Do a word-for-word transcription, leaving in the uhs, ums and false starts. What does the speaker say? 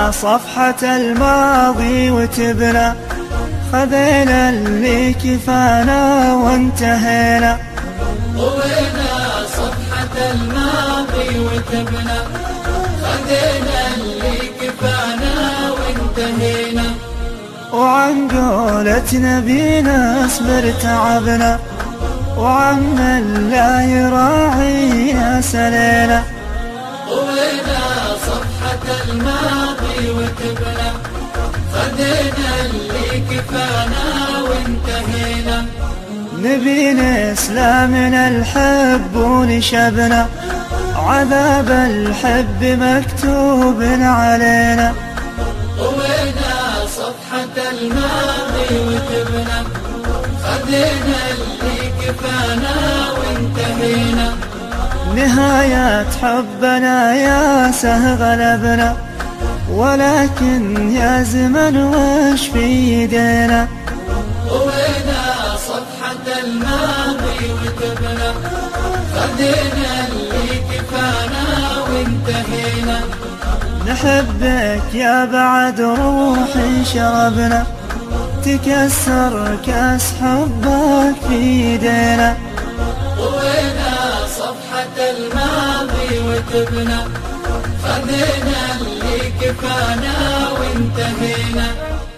صفحة الماضي وتبنى، خذينا اللي كفانا وانتهينا. طوينا صفحة الماضي وتبنى، خذينا اللي كفانا وانتهينا. وعن قولة نبينا اصبر تعبنا، وعمن لا يراعينا سلينا. طوينا صفحة الماضي وتبنى، خذينا اللي كفانا وانتهينا. نبينا إسلامنا الحب ونشبنا، عذاب الحب مكتوب علينا. طوينا صفحة الماضي وتبنى، خذينا اللي كفانا وانتهينا. نهاية حبنا يا سه غلبنا، ولكن يا زمن وش في يدينا. طوينا صفحة الماضي وتبنى، خذينا اللي كفانا وانتهينا. نحبك يا بعد روح شربنا، تكسر كاس حبك في يدينا. طوينا صفحة الماضي وتبنى، خذينا اللي كفانا وانتهينا.